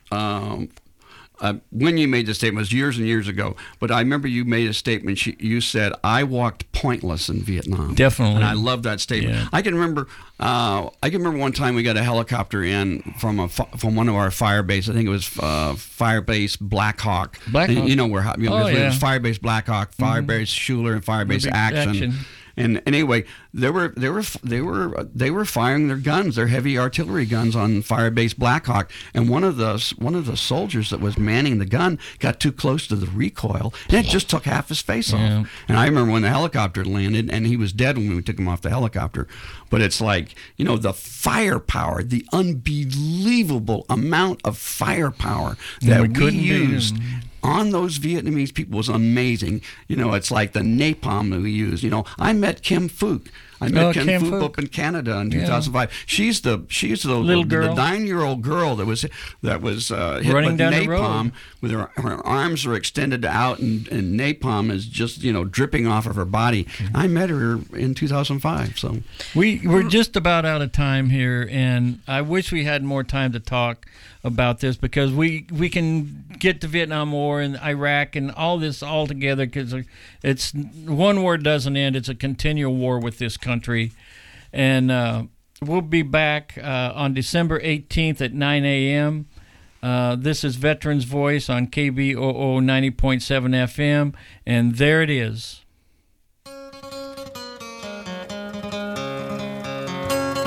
when you made the statement. It was years and years ago, but I remember you made a statement. You said, "I walked pointless in Vietnam." Definitely, and I love that statement. Yeah. I can remember one time we got a helicopter in from one of our fire bases. I think it was Firebase Black Hawk. You know where? It was Firebase Black Hawk, Firebase Schuler, and Firebase Action. And anyway, they were firing their guns, their heavy artillery guns on Firebase Black Hawk, and one of the soldiers that was manning the gun got too close to the recoil, and it just took half his face off. And I remember when the helicopter landed, and he was dead when we took him off the helicopter. But it's like, the firepower, the unbelievable amount of firepower that we used on those Vietnamese people was amazing. It's like the napalm that we use. I met Kim Phuc. I met Kim Phuc up in Canada in 2005. She's the little girl, the 9-year-old girl that was hit running with down napalm, with her arms are extended out, and napalm is just dripping off of her body. I met her in 2005. So we're just about out of time here, and I wish we had more time to talk about this, because we can get the Vietnam War and Iraq and all this all together, because it's one war doesn't end. It's a continual war with this country. And we'll be back on December 18th at 9 a.m. This is Veterans Voice on KBOO 90.7 FM, and there it is.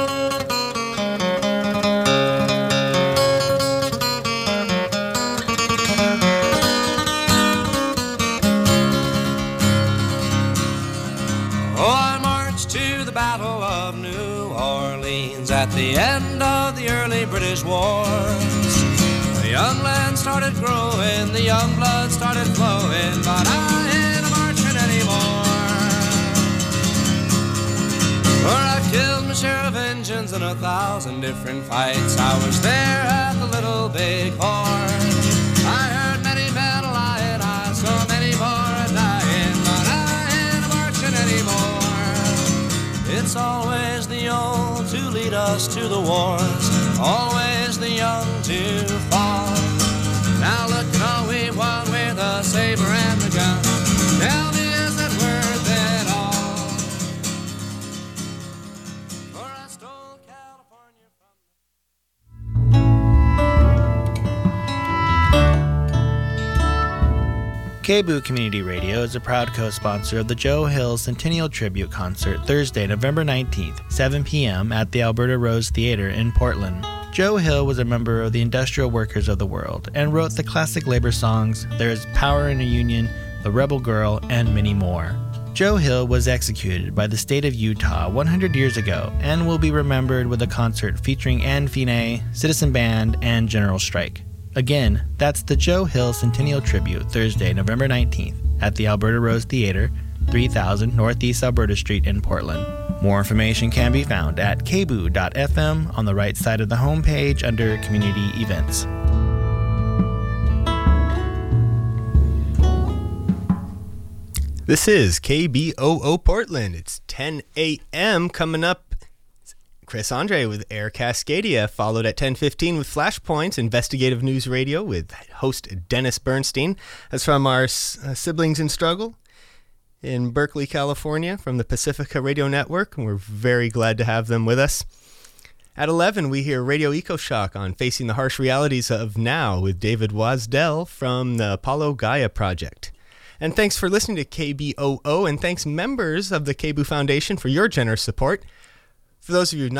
marched to the Battle of New Orleans at the end of the early British wars. The young land started growing, the young blood started flowing, but I ain't marching anymore. For I killed my share of Injuns in 1,000 different fights. I was there at the Little Big Horn. I heard many men lying, I saw many more dying, but I ain't marching anymore. It's always the old to lead us to the wars, always the young to fall. Now look at all we won with the saber and the gun. Tell me, is it worth it all? For I stole California from... KBOO Community Radio is a proud co-sponsor of the Joe Hill Centennial Tribute Concert Thursday, November 19th, 7 p.m. at the Alberta Rose Theatre in Portland. Joe Hill was a member of the Industrial Workers of the World and wrote the classic labor songs There Is Power in a Union, The Rebel Girl, and many more. Joe Hill was executed by the state of Utah 100 years ago and will be remembered with a concert featuring Ann Finney, Citizen Band, and General Strike. Again, that's the Joe Hill Centennial Tribute, Thursday, November 19th, at the Alberta Rose Theatre, 3000 Northeast Alberta Street in Portland. More information can be found at kboo.fm on the right side of the homepage under Community Events. This is KBOO Portland. It's 10 a.m. coming up. Chris Andre with Air Cascadia, followed at 10:15 with Flashpoints, investigative news radio with host Dennis Bernstein. That's from our Siblings in Struggle in Berkeley, California, from the Pacifica Radio Network, and we're very glad to have them with us. At 11, we hear Radio EcoShock on Facing the Harsh Realities of Now with David Wasdell from the Apollo Gaia Project. And thanks for listening to KBOO, and thanks members of the KBOO Foundation for your generous support. For those of you